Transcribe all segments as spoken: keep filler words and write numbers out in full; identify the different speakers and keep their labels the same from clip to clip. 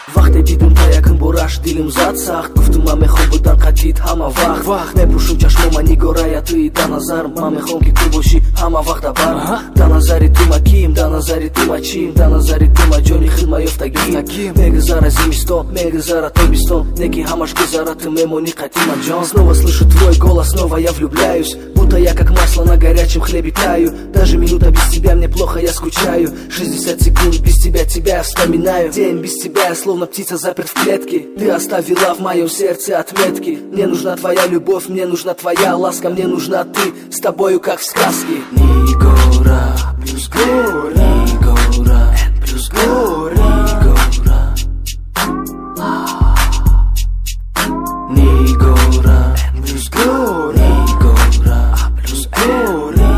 Speaker 1: вақте дидум та якин бораш дилим зад сахт гуфтум ман мехом будан қатид ҳама вақт мепӯшум чашмома нигорая туи да назар ман мехом ки ту бошӣ ҳама вақт абар да назари ту ма ким да назари ту ма чим да назари ту ма ҷони хидма ёфтагим мегузара зимистон мегузара тобистон неки ҳамаш гузара ты мемони қатима ҷон снова слышу твой голос снова я влюбляюсь будто я как масло на горячем хлебе таю даже минута без тебя мне плохо я скучаю шестьдесят секунд без тебя тебя я вспоминаю день без тебя я словно птица заперт в клетке ты оставила в моем сердце отметки мне нужна твоя любовь мне нужна твоя ласка мне нужна ты с тобою как в сказке Нигора плюс гора Нигора плюс гора Нигора плюс гора Нигора плюс гора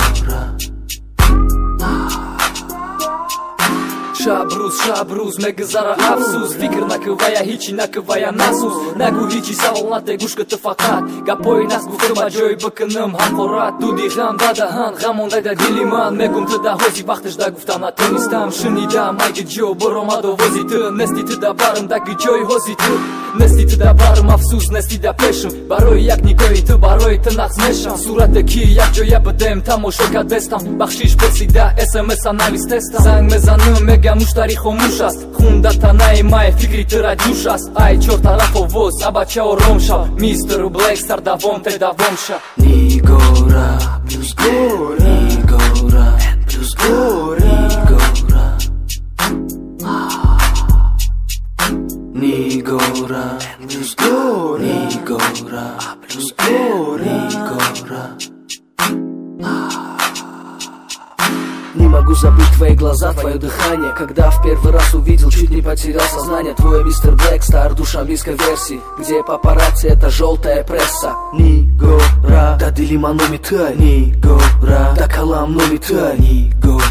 Speaker 1: Шабруз, шабруз, мегзара афсус Фикр накывая, ҳичи накывая насус Нагу ҳичи савол наде гӯшката фақат Гапои нас гуфтам ба ҷои бикунам ҳамқорат Дуди ғам дадаҳан, ғамон дайда дили ман Мегум ту да ҳози вақташ да гуфтам натонистам Шунидам айги ҷо баромад овози ту Нести ту да барм даги ҷои ҳози ту Нести ту да барм афсус, нести да пешам Барои як нигоҳи ту, барои ту нағз мешам Сурате ки як ҷоя бидем, тамошо кардестам Бахшиш пурсида, смс-а навистестам Занг мезанам, мегам муштари хомӯш аст Хунда танаи май, фикри тура ҷӯш аст Ай чортараф овоз, абача ором шав мистер Блэк сардавом те давом шав Нигора плюс гора Нигора плюс гора Нигора плюс гора Нигора плюс гора Не могу забыть твои глаза, твое дыхание Когда в первый раз увидел, чуть не потерял сознание Твой мистер Блэк, стар душ английской версии Где папарацци, это желтая пресса Нигора, да дили маномита Нигора, да калам номита Нигора